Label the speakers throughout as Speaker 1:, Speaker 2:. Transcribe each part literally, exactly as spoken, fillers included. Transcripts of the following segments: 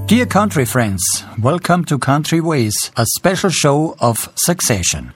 Speaker 1: Dear country friends, welcome to Country Ways, a special show of Succession.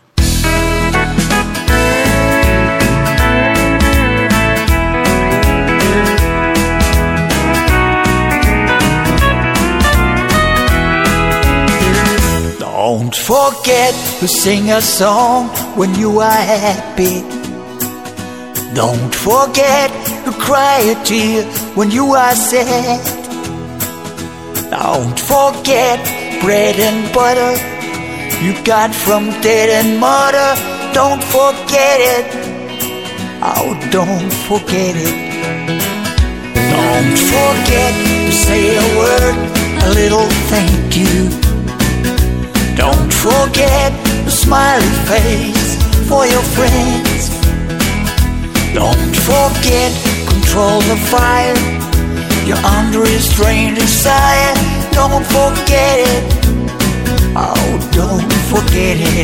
Speaker 2: Don't forget to sing a song when you are happy. Don't forget to cry a tear when you are sad. Don't forget bread and butter you got from dad and mother. Don't forget it. Oh, don't forget it. Don't forget to say a word, a little thank you. Don't forget the smiley face for your friends. Don't forget, control the fire. You're under restrained desire. Don't forget it. Oh, don't forget it.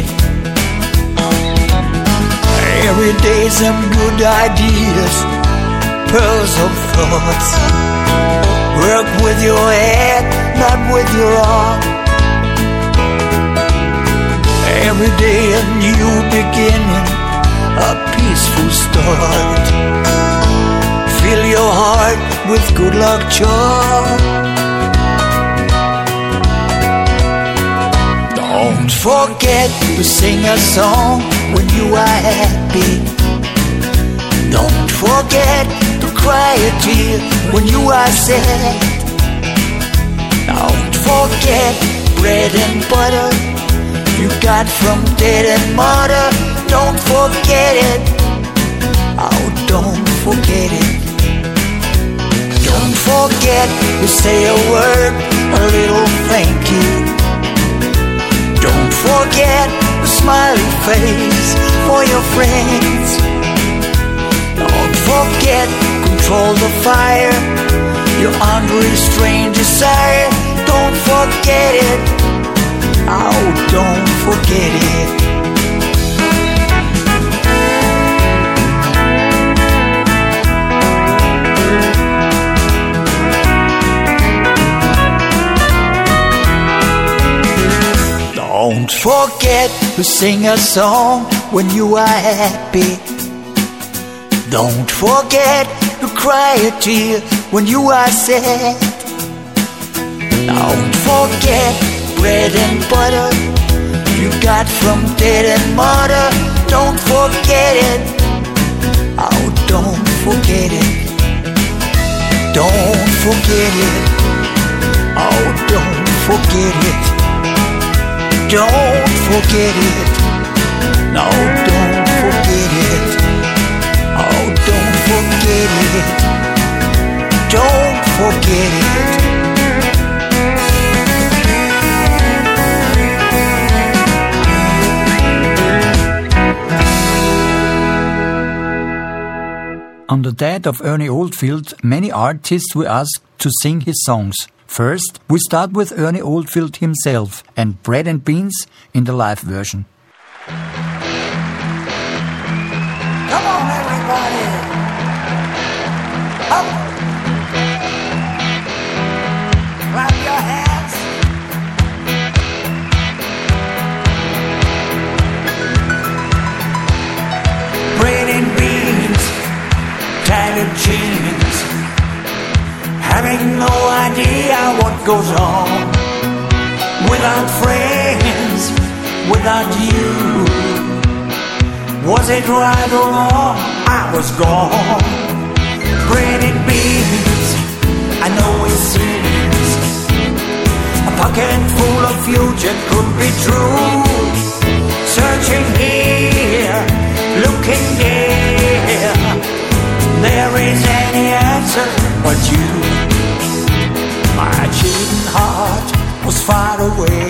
Speaker 2: Every day some good ideas, pearls of thoughts. Work with your head, not with your heart. Every day a new beginning, a peaceful start. Fill your heart with good luck charm. Don't forget to sing a song when you are happy. Don't forget to cry a tear when you are sad. Don't forget bread and butter you got from dad and mother. Don't forget it. Oh, don't forget it. Don't forget to say a word, a little thank you. Don't forget the smiley face for your friends. Don't forget, control the fire. You're under restrained desire. Don't forget it. Oh, don't forget it. Don't forget to sing a song when you are happy. Don't forget to cry a tear when you are sad. Don't forget bread and butter you got from dad and mother. Don't forget it. Oh, don't forget it. Don't forget it. Oh, don't forget it. Don't forget it. No, don't forget it. Oh, don't forget it. Don't forget it.
Speaker 1: On the death of Ernie Oldfield, many artists were asked to sing his songs. First, we start with Ernie Oldfield himself and Bread and Beans in the live version.
Speaker 2: Come on, everybody! Up! Clap your hands! Bread and beans, tattered jeans, having no idea what goes on. Without friends, without you, was it right or wrong? I was gone. Bread and beans, I know it seems a pocket full of future could be true. Searching here, looking there, there is any answer but you. My cheating heart was far away,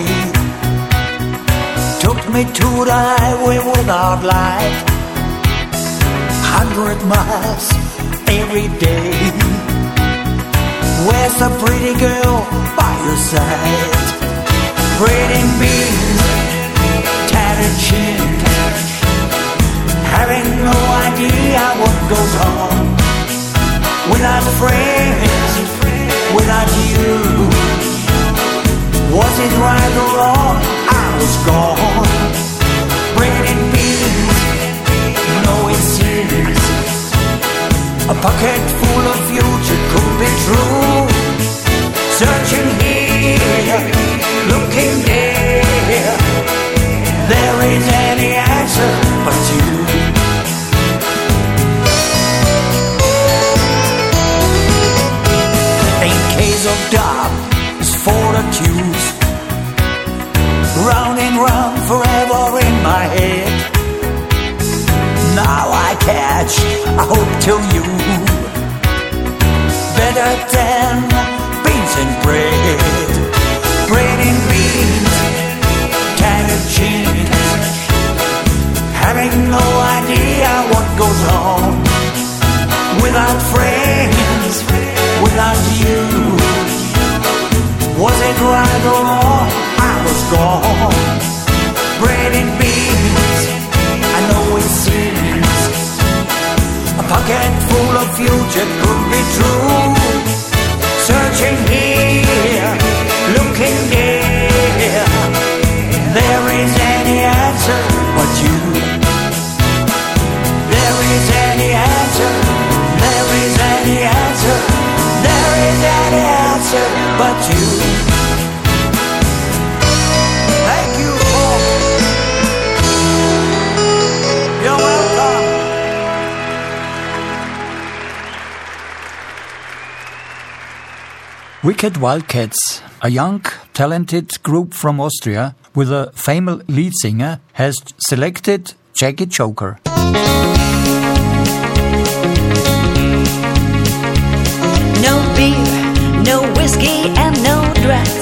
Speaker 2: took me to the highway without light, hundred miles every day. Where's a pretty girl by your side? Bread and beans, tattered chin, having no idea what goes on. Without friends, without you, Was it right or wrong? I was gone. Bread and beans, no it seems. A pocket full of future could be true. Searching here, looking there. There is any answer but you. In case of doubt, it's for the cues. Round and round forever in my head. Now I catch, I hope to you. Better than beans and bread. Bread and beans, tattered jeans. Having no idea what goes on. Without friends, without you. Was it right or wrong? I was gone. Bread and beans, I know it seems. A pocket full of future could be true. Searching here, looking there. There is any answer but you. There is any answer. There is any answer. There is any answer but you. Thank you all. You're welcome.
Speaker 1: Wicked Wildcats, a young, talented group from Austria with a famous lead singer, has selected Jackie Joker.
Speaker 3: No beer, no whiskey, and no drugs.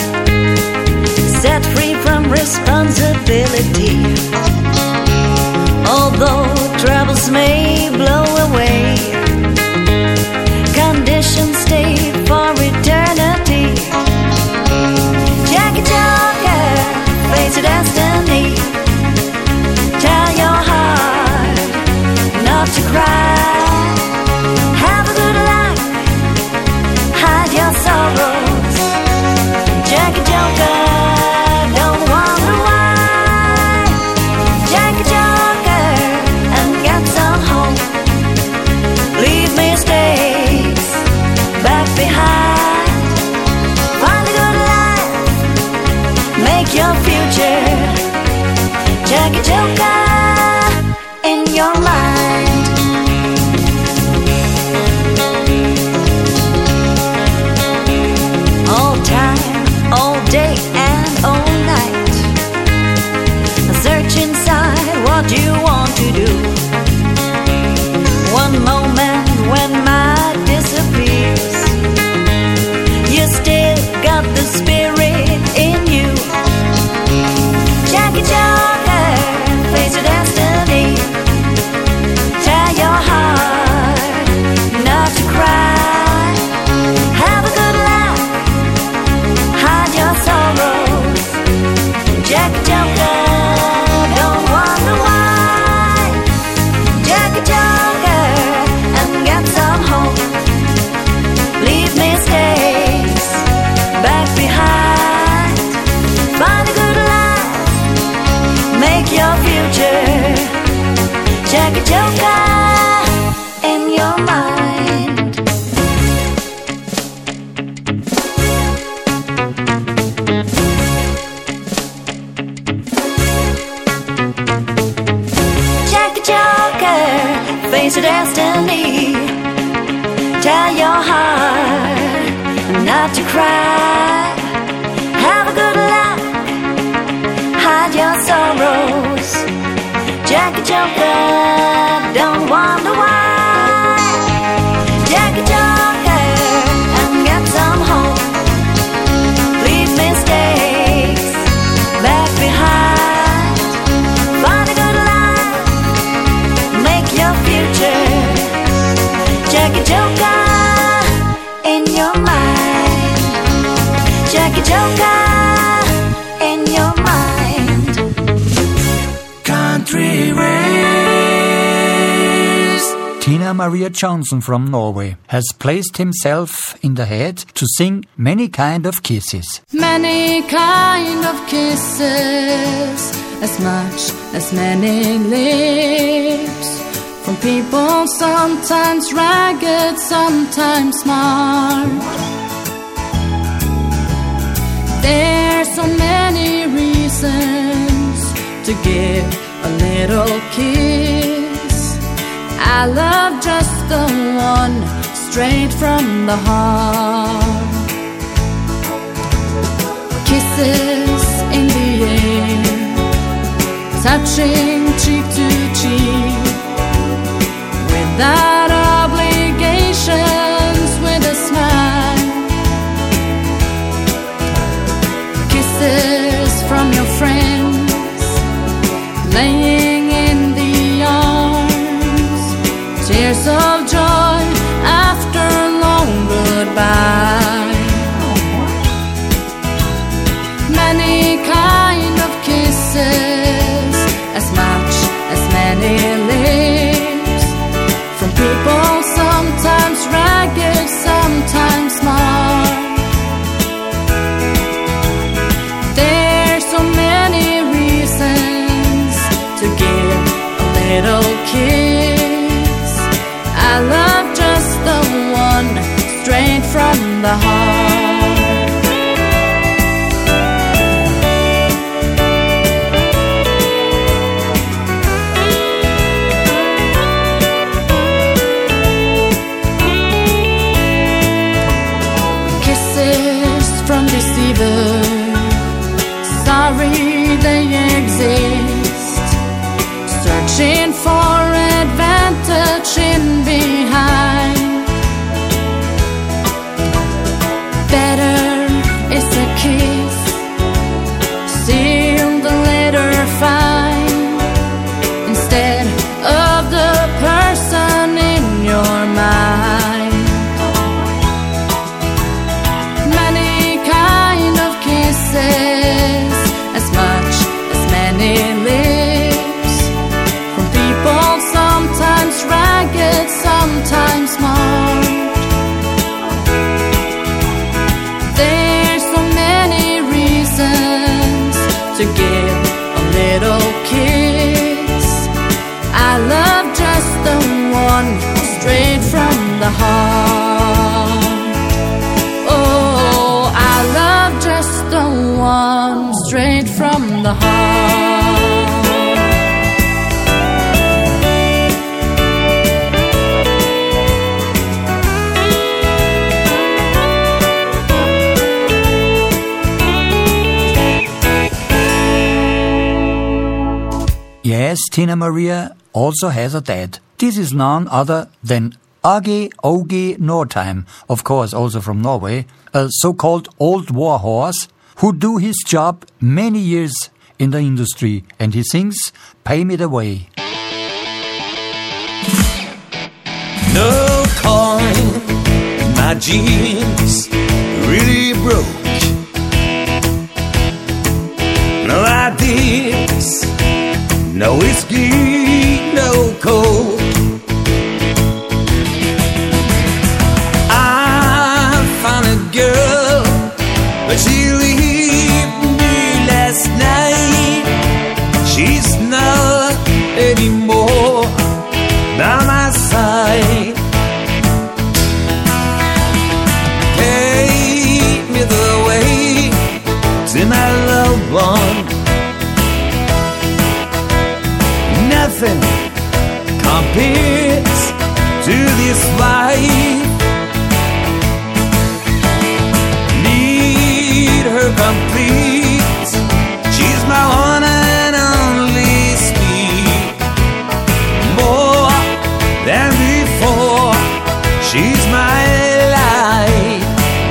Speaker 3: Set free from responsibility. Although troubles may blow away, conditions stay for eternity. Jackie Joker, face your destiny. Tell your heart not to cry. Have a good life, hide your sorrows. Jackie Joker, don't wonder why. Jackie Joker, and get some hope. Leave mistakes back behind. Find a good life, make your future. Jackie Joker, in your mind. All time, all day and all night. Search inside what you want to do. One moment when might disappears, you still got the spirit in you. Jackie Joker, face your destiny. Tell your heart not to cry. Have a good life, hide your sorrows. Jackie Joker, don't wonder why. Jackie Joker, and get some hope. Leave mistakes back behind. Find a good life, make your future. Jackie Joker, in your mind. Jackie Joker, face your destiny. Tell your heart not to cry. Have a good life, hide your sorrows. Jackie Joker, don't wonder why. Jackie Joker, and get some hope. Leave mistakes back behind. Find a good life, make your future. Jackie Joker, in your mind. Jackie Joker, in your mind.
Speaker 2: Country rain.
Speaker 1: Tina Maria Johnson from Norway has placed himself in the head to sing Many Kind of Kisses.
Speaker 4: Many kind of kisses, as much as many lips, from people sometimes ragged, sometimes smart. There's so many reasons to give a little kiss. I love just the one, straight from the heart. Kisses in the air, touching cheek to cheek, without obligations, with a smile. Kisses from your friends, laying in the arms, tears of joy after a long goodbye. Many kind of kisses, as much as many lips, from people sometimes ragged, sometimes smart. There's so many reasons to give a little kiss. I love just the one, straight from the heart. From deceivers, sorry they exist, searching for advantage in behind. Better is a kiss, sealed the letter fine, instead of the person in your mind. As much as many lips, from people sometimes ragged, sometimes smart. There's so many reasons to give a little kiss. I love just the one, straight from the heart. Oh, I love just the one, straight from the heart.
Speaker 1: Yes, Tina Maria also has a dad. This is none other than Åge Åge Nordheim, of course also from Norway, a so-called old war horse who do his job many years in the industry, and he sings Pay Me The Way.
Speaker 2: No coin, my jeans really broke. No ideas, no whiskey, no coke. I found a girl, but she left me last night. She's not anymore by my side. Take me the way to my loved one. Nothing compares to this life. Need her complete. She's my one and only sweet. More than before, she's my life.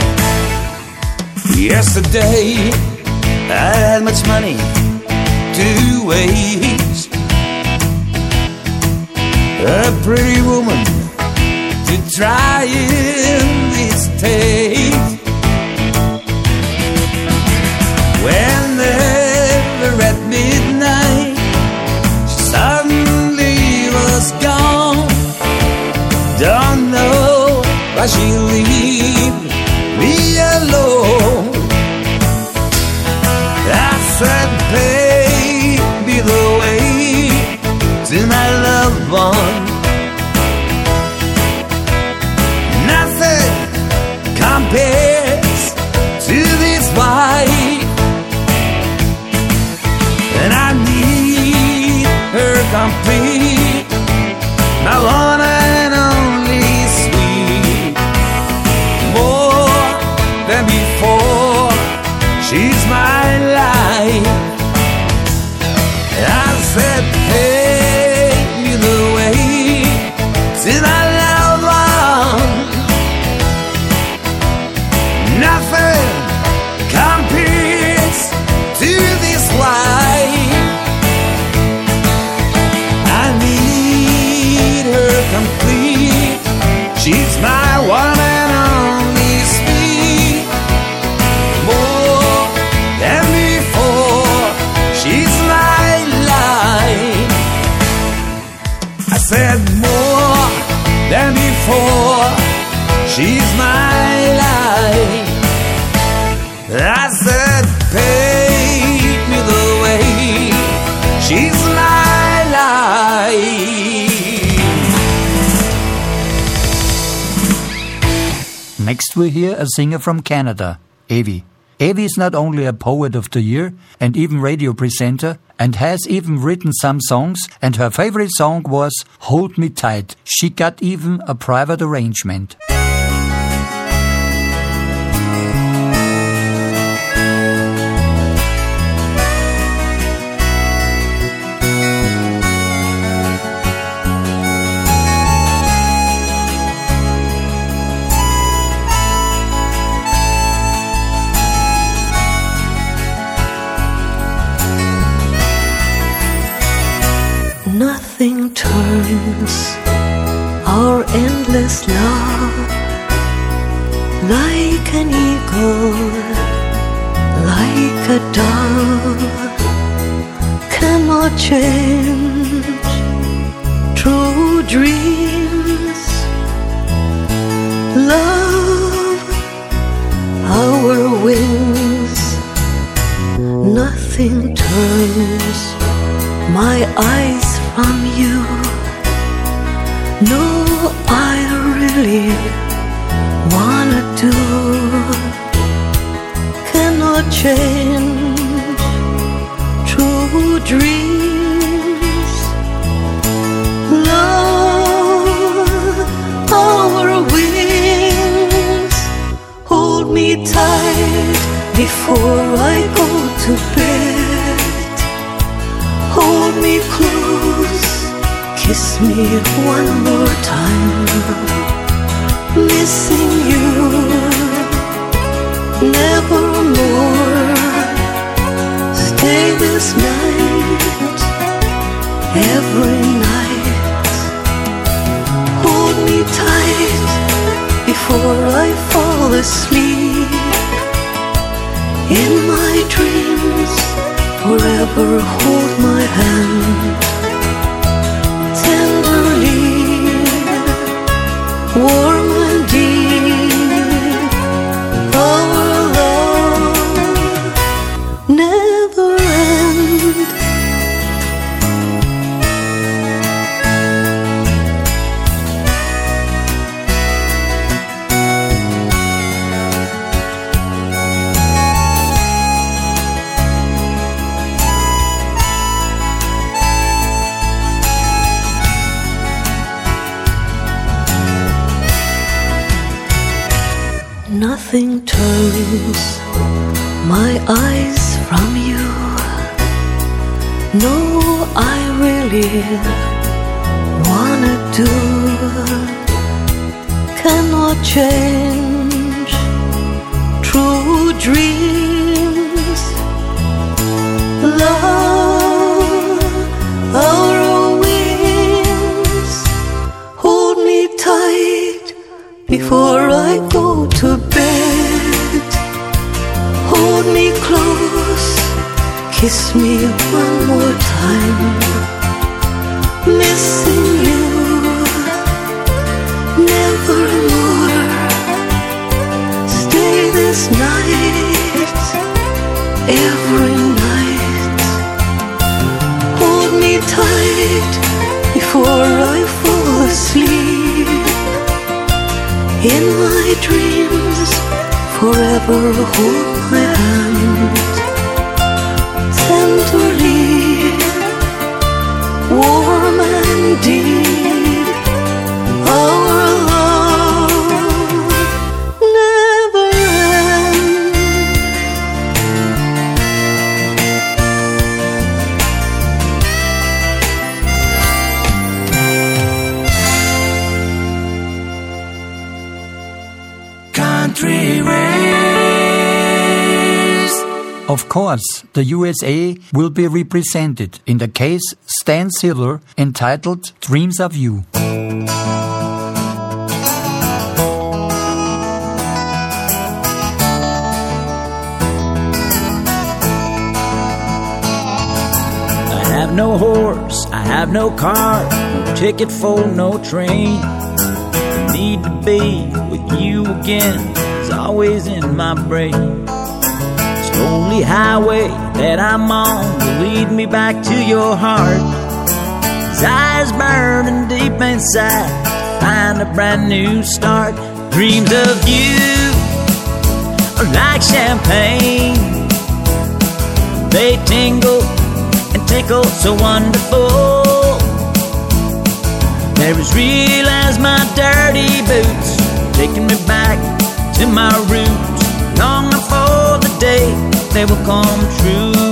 Speaker 2: Yesterday I had much money to waste. A pretty woman to try in this taste. Whenever at midnight she suddenly was gone,
Speaker 5: Why she leave me alone? I said, baby, the way to my loved one, nothing compares to this wife, and I need her complete, my one and only sweet, more than before, she's my life. I said, take me the way to my loved one, nothing compares to this life. I need her complete, she's my one and only sweet, more than before, she's my life. I said more than before, she's my life. I said, take me the way, she's my life.
Speaker 1: Next we hear a singer from Canada, Evie. Evie is not only a poet of the year and even radio presenter, and has even written some songs, and her favorite song was Hold Me Tight. She got even a private arrangement.
Speaker 3: Nothing turns our endless love like an eagle, like a dove, cannot change true dreams. Love, our wings, nothing turns my eyes from you. No, I really wanna do, cannot change true dreams. Love, our wings, hold me tight before I go to bed. Hold me close, kiss me one more time. Missing you nevermore. Stay this night, every night. Hold me tight before I fall asleep. In my dreams, forever hold my hand tenderly, warm and deep. Our love never ends. Nothing turns my eyes from you. No, I really wanna do, cannot change true dreams. Love, our wings, hold me tight before I go to bed. Hold me close, kiss me one more time. Missing you nevermore. In my dreams, forever hold my hand. Tenderly, warm and deep, our love never ends.
Speaker 2: Country raised.
Speaker 1: Of course, the U S A will be represented in the case Stan Ziller entitled Dreams of You.
Speaker 6: I have no horse, I have no car, no ticket for no train. The need to be with you again is always in my brain. This lonely highway that I'm on will lead me back to your heart. His eyes burning deep inside to find a brand new start. Dreams of you are like champagne. They tingle and tickle so wonderful. They're as real as my dirty boots, taking me back to my roots, longing for the day they will come true.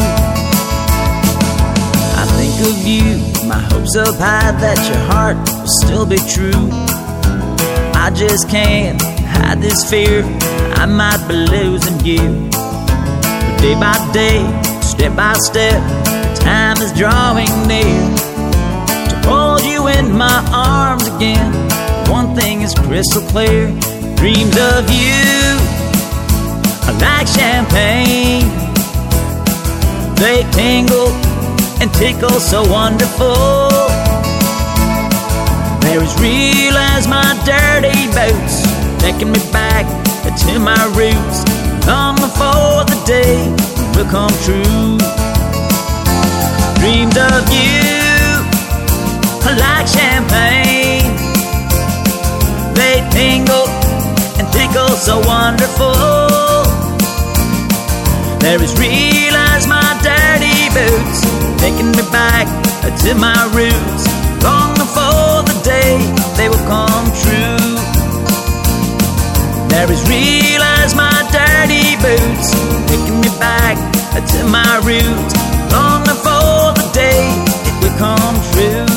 Speaker 6: I think of you, my hopes up high that your heart will still be true. I just can't hide this fear I might be losing you. But day by day, step by step, time is drawing near to hold you in my arms again. One thing is crystal clear: dreams of you are like champagne. They tingle and tickle so wonderful. They're as real as my dirty boots, taking me back to my roots, longing for the day will come true. Dreams of you are like champagne. They tingle and tickle so wonderful. They're as real as my dirty boots, taking me back to my roots, longing for the day they will come true. They're as real as my dirty boots, taking me back to my roots, longing for the day it will come true.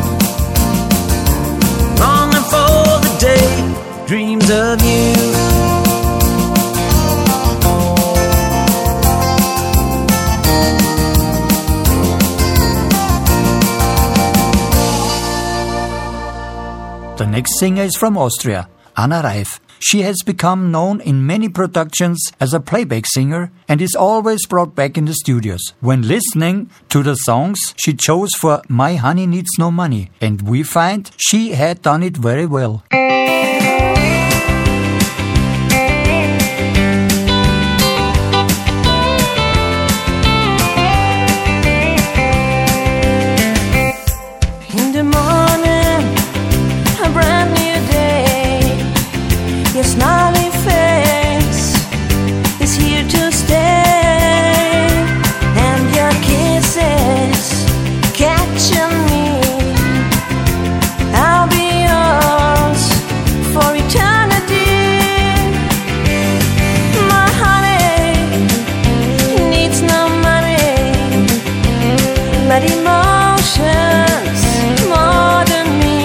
Speaker 6: Longing for the day, dreams of you.
Speaker 1: The next singer is from Austria, Anna Reif. She has become known in many productions as a playback singer and is always brought back in the studios. When listening to the songs she chose for My Honey Needs No Money, and we find she had done it very well.
Speaker 3: In the morning, a brand new day. Your smiling face is here to stay, and your kisses catching me. I'll be yours for eternity. My honey needs no money, but emotions more than me.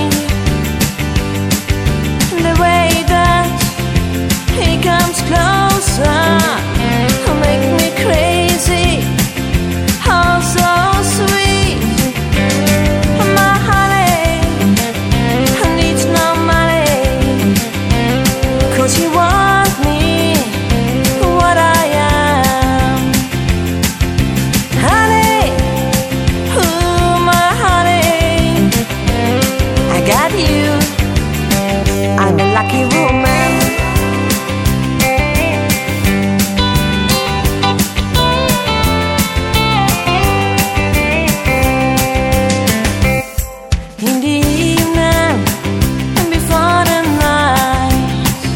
Speaker 3: The way that he comes closer make me crazy, oh so sweet. My honey needs no money, 'cause he wants me what I am. Honey, ooh, my honey, I got you. I'm a lucky woman. In the evening and before the night,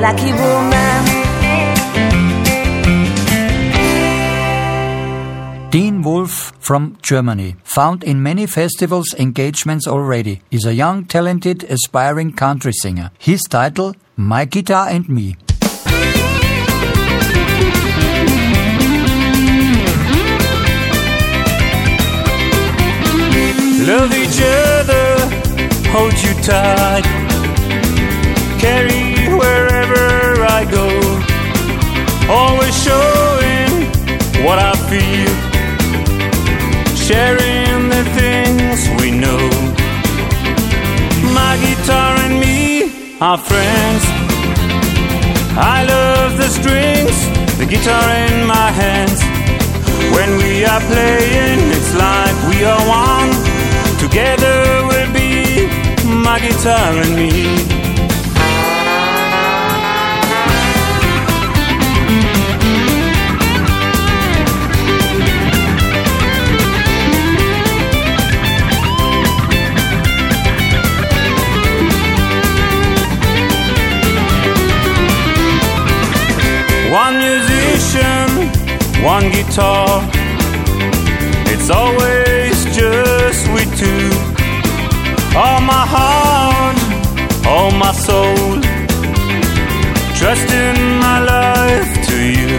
Speaker 3: lucky woman.
Speaker 1: Dean Wolf from Germany, found in many festivals engagements already, is a young, talented, aspiring country singer. His title, My Guitar and Me.
Speaker 7: Love each other, hold you tight, carry wherever I go, always showing what I feel, sharing the things we know. My guitar and me are friends. I love the strings, the guitar in my hands. When we are playing, it's like we are one. Together we'll be my guitar and me. One musician, one guitar. It's always just we two. All my heart, all my soul, trusting my life to you.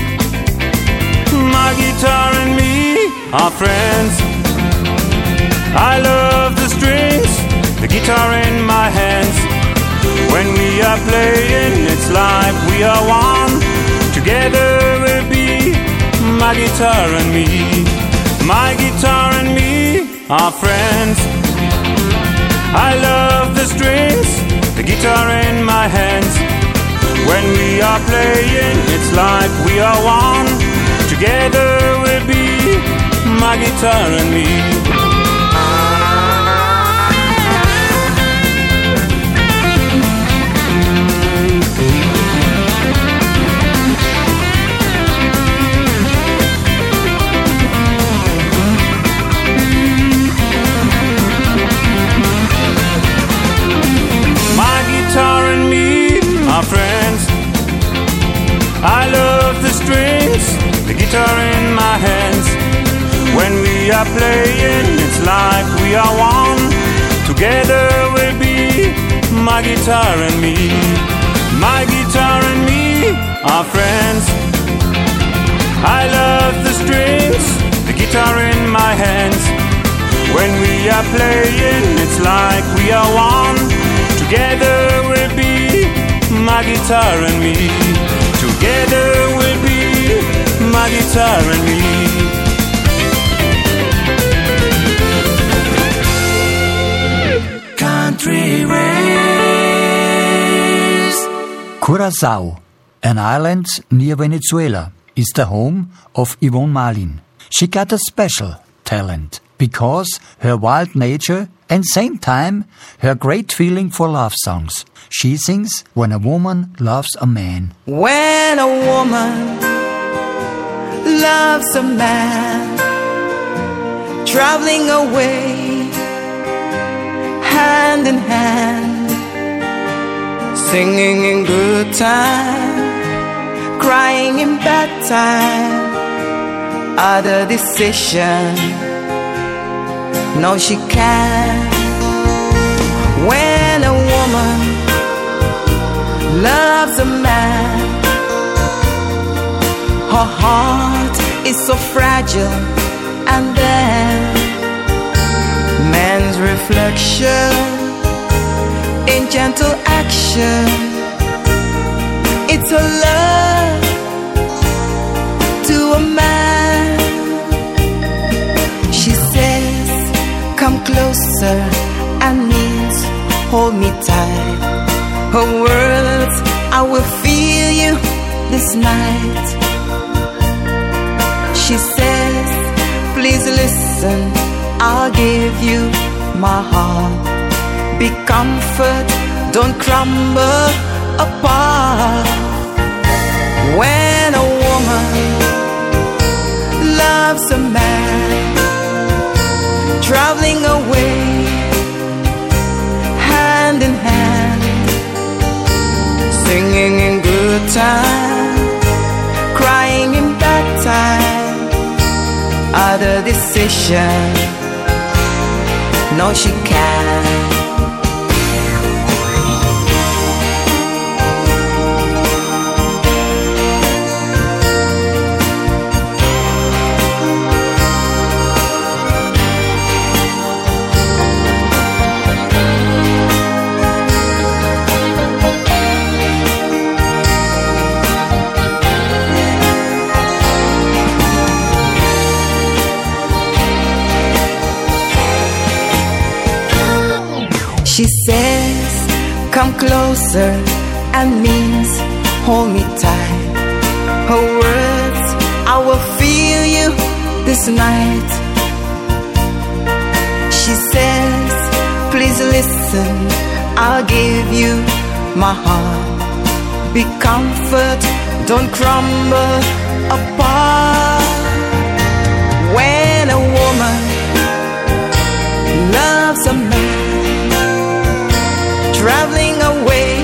Speaker 7: My guitar and me are friends. I love the strings, the guitar in my hands. When we are playing, it's like we are one. Together we'll be my guitar and me. My guitar and me are friends. I love the strings, the guitar in my hands. When we are playing, it's like we are one. Together we'll be my guitar and me. Friends, I love the strings, the guitar in my hands. When we are playing, it's like we are one. Together we'll be my guitar and me. My guitar and me are friends. I love the strings, the guitar in my hands. When we are playing, it's like we are one. Together we'll be my guitar and me. Together we'll be my guitar and me.
Speaker 2: Country ways.
Speaker 1: Curaçao, an island near Venezuela, is the home of Yvonne Malin. She got a special talent because her wild nature and same time her great feeling for love songs. She sings When a Woman Loves a Man.
Speaker 2: When a woman loves a man, traveling away, hand in hand, singing in good time, crying in bad time, other decision, no she can't. When a woman loves a man, her heart is so fragile, and then man's reflection in gentle action, it's a love to a man. She says, come closer, and means hold me tight. Her words, I will feel you this night. She says, please listen, I'll give you my heart. Be comfort, don't crumble apart. When a woman loves a man, traveling away, hand in hand, singing in
Speaker 8: time, crying in bad time. Other decision, no she can't. She says, come closer, and means hold me tight. Her words, I will feel you this night. She says, please listen, I'll give you my heart. Be comfort, don't crumble apart. When a woman loves a man, traveling away,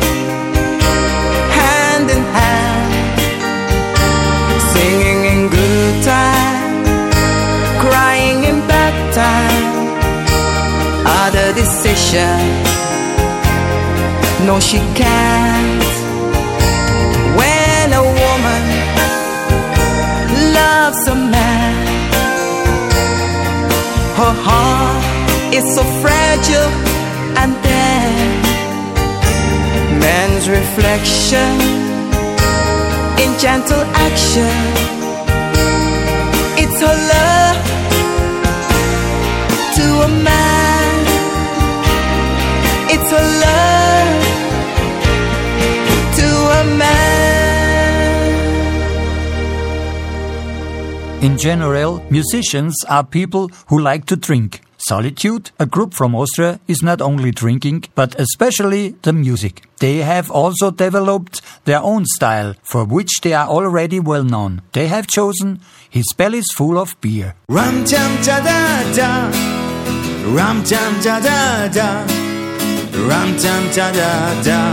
Speaker 8: hand in hand, singing in good time, crying in bad time. Other decision, no she can't. When a woman loves a man, her heart is so fragile. And then man's reflection in gentle action, it's her love to a man. It's her love to a man.
Speaker 1: In general, musicians are people who like to drink. Solitude, a group from Austria, is not only drinking, but especially the music. They have also developed their own style, for which they are already well known. They have chosen His Belly's Full of Beer.
Speaker 2: Rum tum da da da, rum tum da da da, rum tum da da da.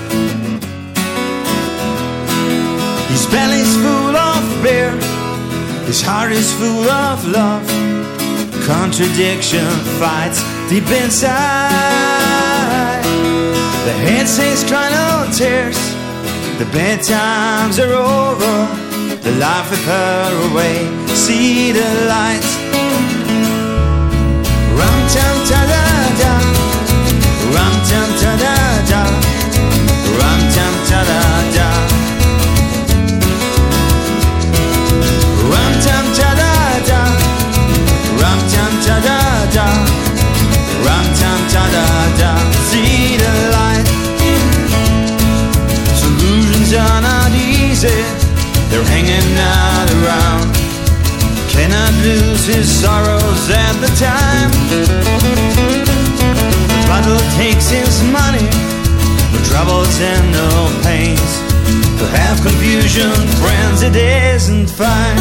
Speaker 2: His belly's full of beer, his heart is full of love. Contradiction fights deep inside. The head says cry no tears, the bad times are over, the life with her away, see the light. Rum tum ta da da, rum tum ta da da, rum tum ta da da, rum tum ta da da, rum tum ta da da, rum tum ta da da, see the light. Solutions are not easy, they're hanging out around. Cannot lose his sorrows at the time. The bottle takes his money, no troubles and no pains. To have confusion, friends, it isn't fine.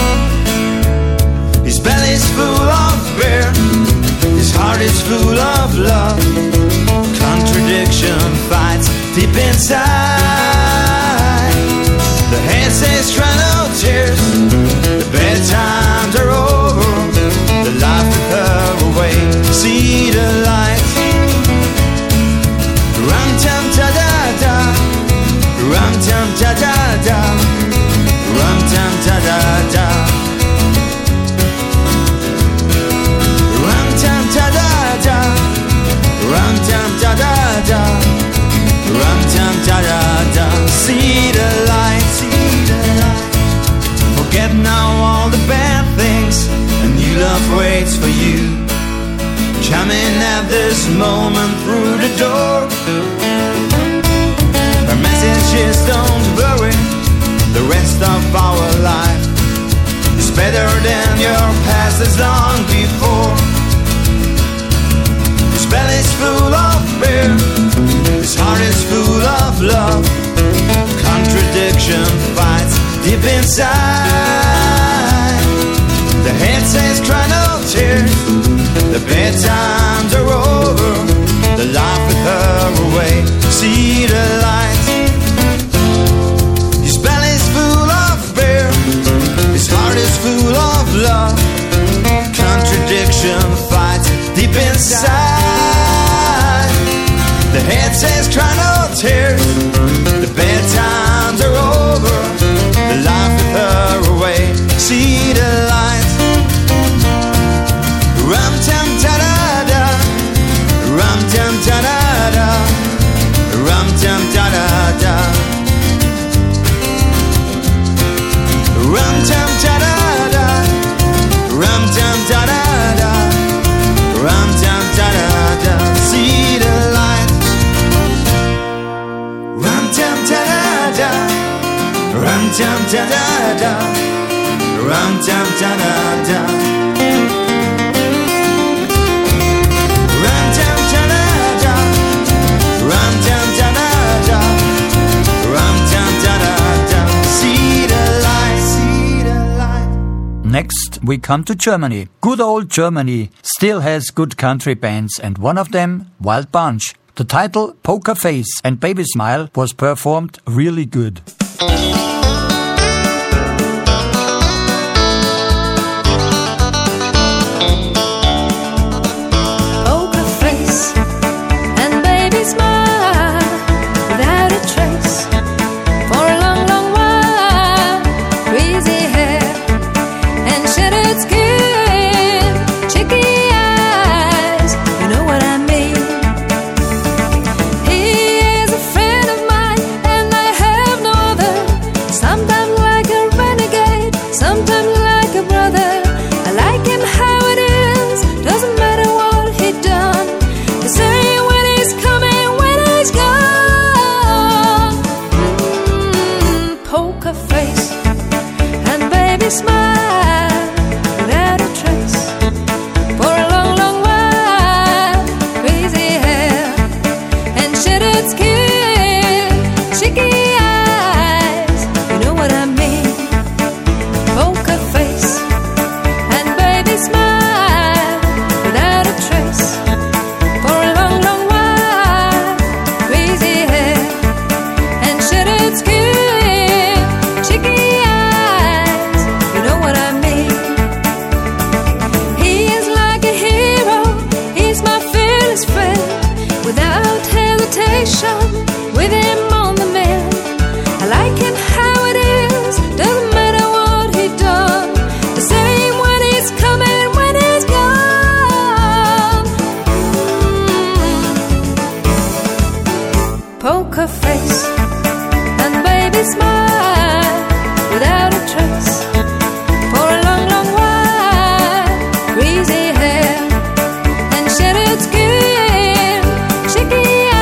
Speaker 2: His belly's full of beer, his heart is full of love. Contradiction fights deep inside. The head says try no tears, the bad times are over, the life with her away, see the light. Rum tum ta da da, rum tum ta da da, rum tum ta da da. Rum tum ta da da, rum tum ta da da, rum tum ta da da. See the light, see the light. Forget now all the bad things, a new love waits for you. Coming at this moment through the door. Her message is don't worry, the rest of our life is better than your past is long before. His belly's full of beer, his heart is full of love. Contradiction fights deep inside. The head says cry no tears, the bad times are over, the life with her away, see the light. Rum tum da da da, rum tum da da da, rum tum da da da, rum tum da da da, rum tum da da da. See the light, see the light.
Speaker 1: Next, we come to Germany. Good old Germany still has good country bands, and one of them, Wild Bunch. The title Poker Face and Baby Smile was performed really good.
Speaker 4: With him on the man, I like him how it is. Doesn't matter what he done. The same when he's coming, when he's gone. Mm. Poker face and baby smile without a trace. For a long, long while, greasy hair and shattered skin, shaky.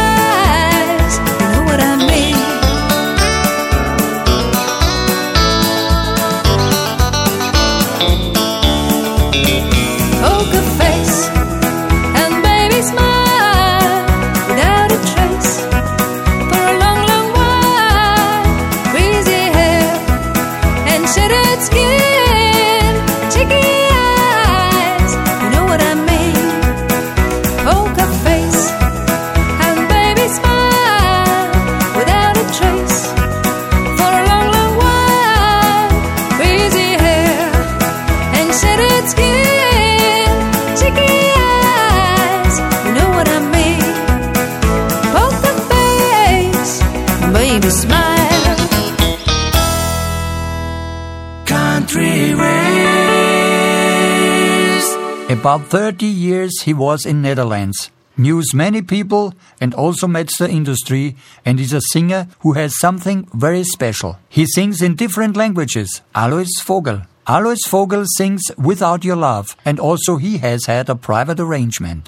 Speaker 1: About thirty years he was in Netherlands, knows many people and also met the industry, and is a singer who has something very special. He sings in different languages. Alois Vogel. Alois Vogel sings Without Your Love, and also he has had a private arrangement.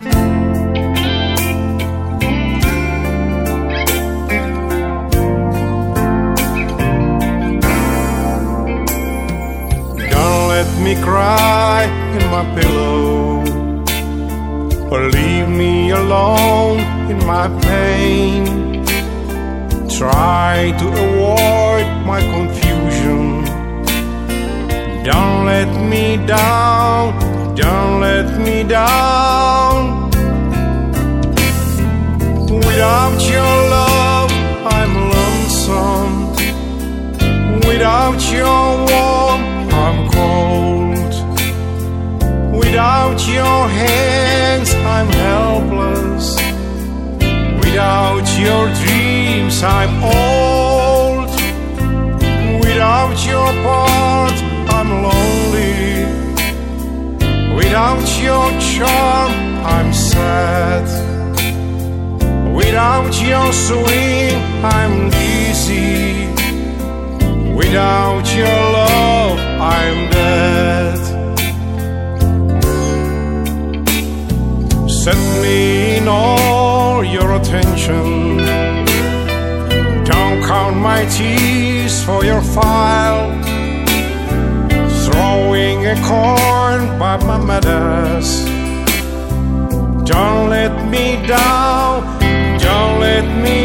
Speaker 9: Don't let me cry in my pillow, or leave me alone in my pain. Try to avoid my confusion. Don't let me down, don't let me down. Without your love, I'm lonesome. Without your warmth, I'm cold. Without your hands, I'm helpless. Without your dreams, I'm old. Without your part, I'm lonely. Without your charm, I'm sad. Without your swing, I'm dizzy. Without your love, I'm dead. Set me in all your attention. Don't count my tears for your file, throwing a coin by my mother's. Don't let me down, don't let me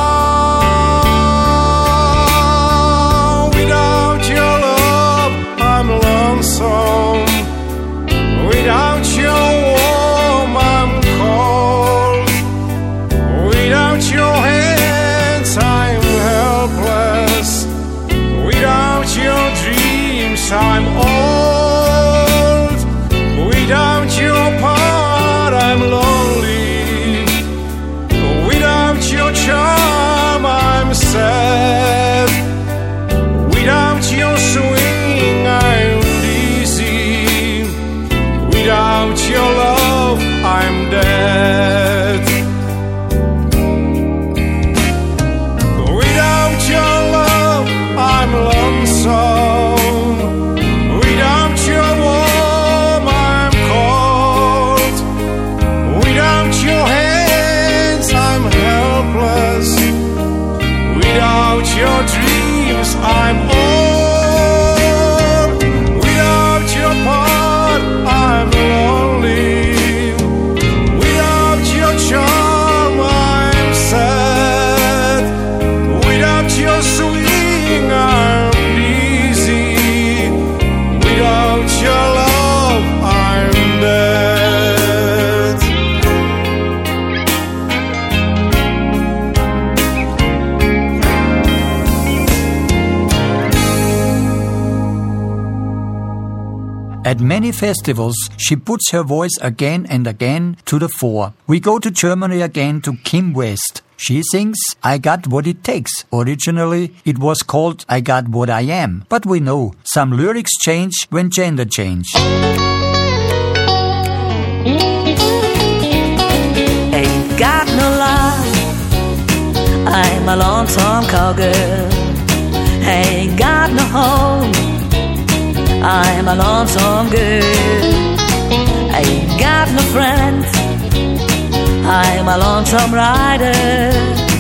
Speaker 9: down. Without your love, I'm lonesome. Without your warm, I'm cold. Without your hands, I'm helpless. Without your dreams, I'm old. Without your part, I'm lonely. Without your charm, I'm sad. Without your swing, I'm dizzy. Without your love, I'm dead. Without your love, I'm lonesome. Without your warm, I'm cold. Without your hands, I'm helpless. Without your dreams, I'm old. Without your part, I'm lonely. Without your charm, I'm sad. Without your swing, I'm dizzy. Without your love, I'm dead.
Speaker 1: At many festivals, she puts her voice again and again to the fore. We go to Germany again to Kim West. She sings I Got What It Takes. Originally, it was called I Got What I Am. But we know some lyrics change when gender change.
Speaker 3: Ain't got no love, I'm a lonesome cowgirl. Ain't got no home, I'm a lonesome girl. Ain't got no friends, I'm a lonesome rider.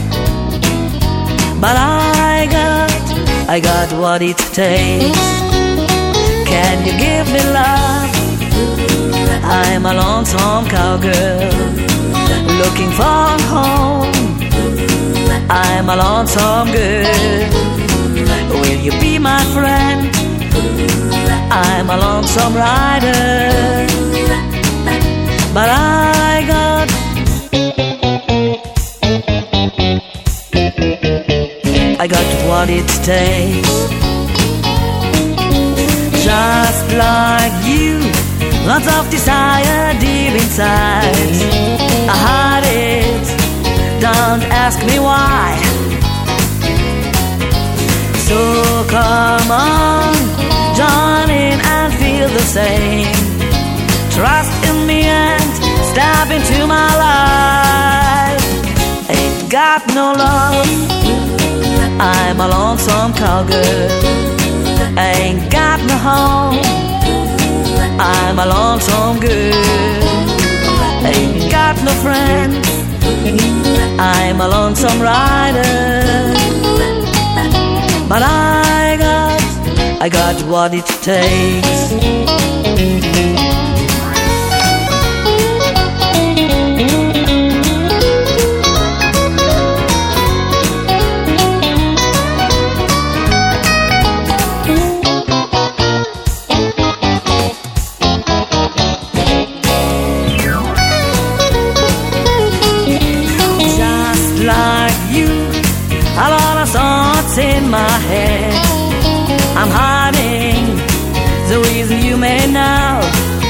Speaker 3: But I got, I got what it takes. Can you give me love? I'm a lonesome cowgirl, looking for home. I'm a lonesome girl. Will you be my friend? I'm a lonesome rider. But I got, I got what it takes. Just like you, lots of desire deep inside. I hide it, don't ask me why. So come on, join in and feel the same. Trust in me and step into my life. Ain't got no love, I'm a lonesome cowgirl. Ain't got no home, I'm a lonesome girl. Ain't got no friends, I'm a lonesome rider. But I got, I got what it takes. In my head, I'm hiding the reason you may know.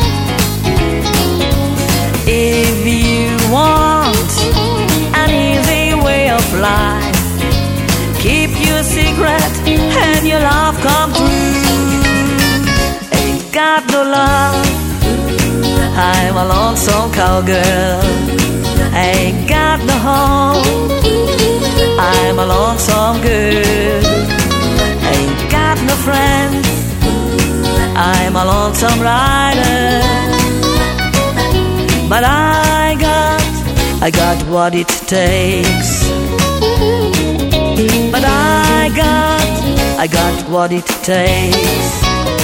Speaker 3: If you want an easy way of life, keep your secret and your love come true. Ain't got no love, I'm a lonesome cowgirl. Ain't got no home, I'm a lonesome girl. Ain't got no friends, I'm a lonesome rider. But I got, I got what it takes. But I got, I I got what it takes.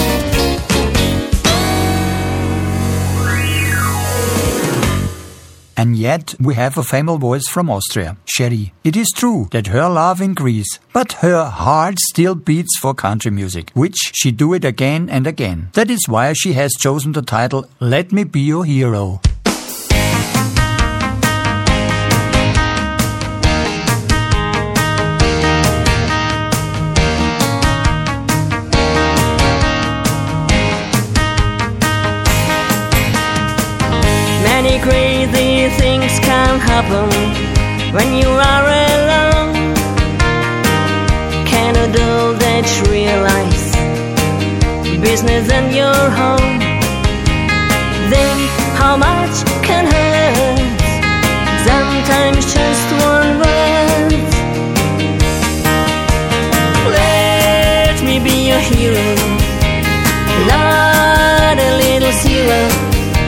Speaker 1: And yet we have a famous voice from Austria, Sherry. It is true that her love increased, but her heart still beats for country music, which she do it again and again. That is why she has chosen the title Let Me Be Your Hero.
Speaker 3: Many crazy things can happen when you are alone. Can adult that realize business and your home? Then how much can hurt? Sometimes just one word. Let me be your hero, not a little zero.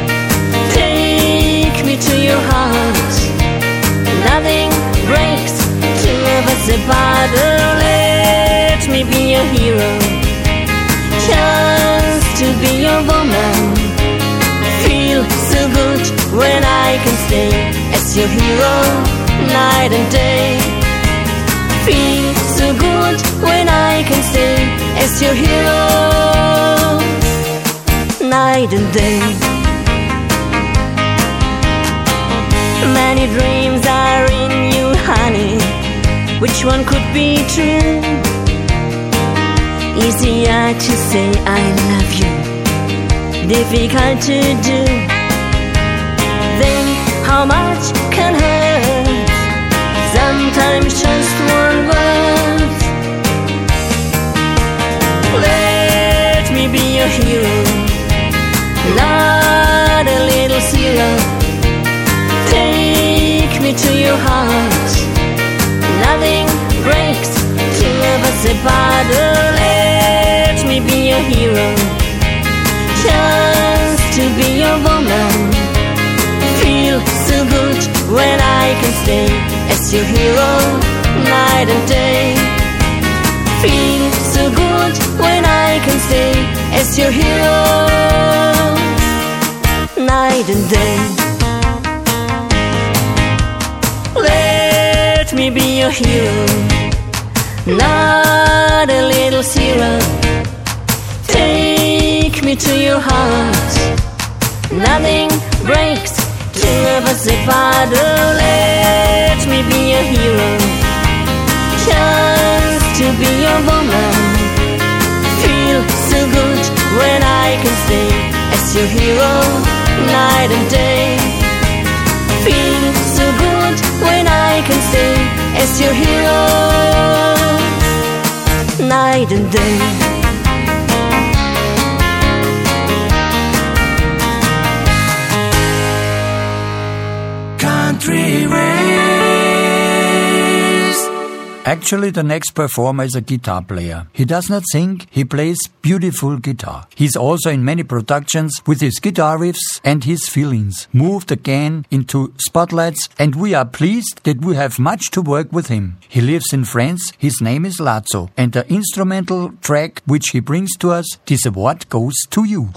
Speaker 3: To your heart, nothing breaks two of us apart. Oh, let me be your hero, just to be your woman. Feel so good when I can stay as your hero night and day. Feel so good when I can stay as your hero night and day. Many dreams are in you, honey. Which one could be true? Easier to say I love you, difficult to do. Then how much can hurt? Sometimes just one word. Let me be your hero, not a little zero. Take me to your heart, nothing breaks two of us apart. Oh, let me be your hero, just to be your woman. Feel so good when I can stay as your hero night and day. Feel so good when I can stay as your hero night and day. Let me be your hero, not a little zero. Take me to your heart, nothing breaks two of us apart. Oh, let me be your hero, just to be your woman. Feel so good when I can stay as your hero night and day. Feel so good when I can stay as your hero night and day.
Speaker 2: Country Ways.
Speaker 1: Actually, the next performer is a guitar player. He does not sing, he plays beautiful guitar. He's also in many productions with his guitar riffs and his feelings, moved again into spotlights, and we are pleased that we have much to work with him. He lives in France, his name is Lazzo, and the instrumental track which he brings to us, this award goes to you.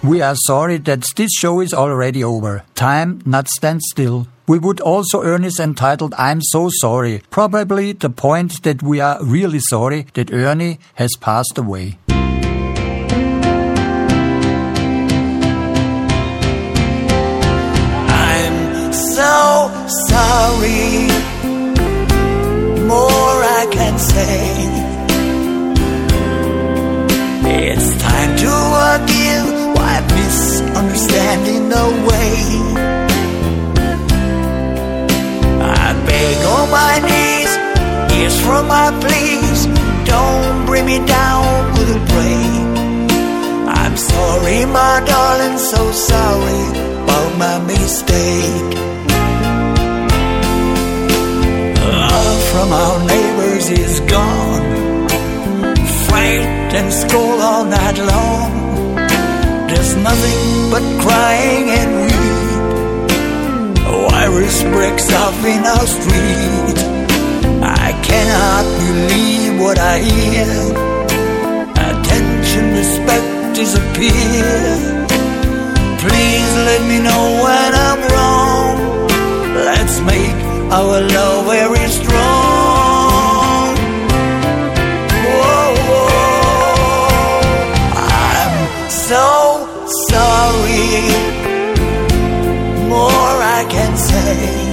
Speaker 1: we are sorry that this show is already over. Time not stand still. We would also Ernie's entitled I'm So Sorry, probably the point that we are really sorry that Ernie has passed away.
Speaker 2: I'm so sorry, more I can say. It's time to forgive why misunderstanding the way. I beg on my knees, ears from my pleas, don't bring me down with a break. I'm sorry, my darling, so sorry about my mistake. Love from our neighbors is gone, fight and scold all night long. There's nothing but crying and weeping. A virus breaks off in our street. I cannot believe what I hear. Attention, respect disappear. Please let me know when I'm wrong. Let's make our love very strong. Whoa, whoa. I'm so sorry, more I can say.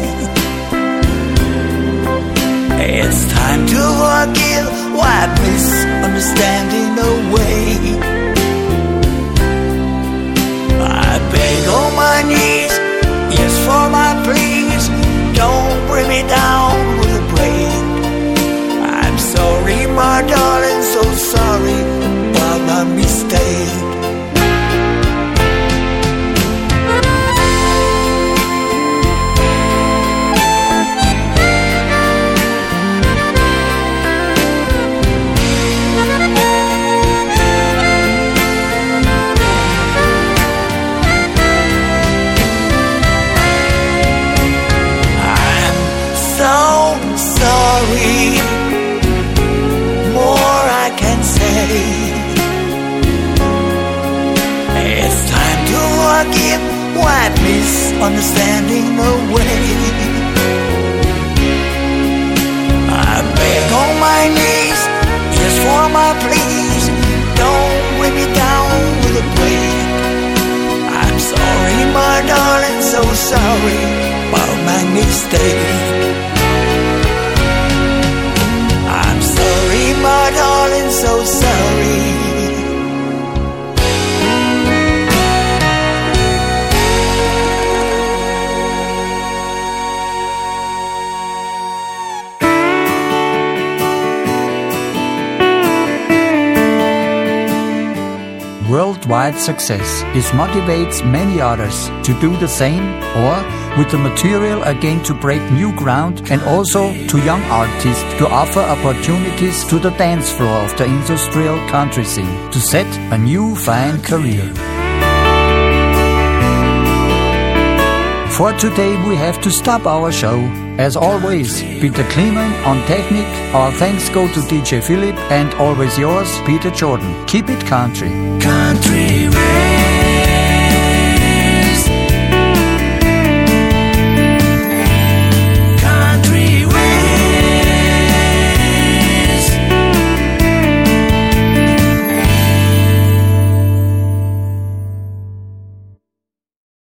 Speaker 2: It's time to forgive why misunderstanding away. I beg on my knees, yes for my pleas, don't bring me down with a break. I'm sorry, my darling, so sorry about my mistake. Forgive why misunderstanding away. I beg on my knees, yes for my pleas, don't bring me down with a break. I'm sorry, my darling, so sorry about my mistake. I'm sorry, my darling, so sorry.
Speaker 1: Worldwide success is motivates many others to do the same, or with the material again to break new ground, and also to young artists to offer opportunities to the dance floor of the industrial country scene to set a new fine career. For today we have to stop our show. As always, Peter Kleeman on Technic. Our thanks go to D J Philip, and always yours, Peter Jordan. Keep it country.
Speaker 2: Country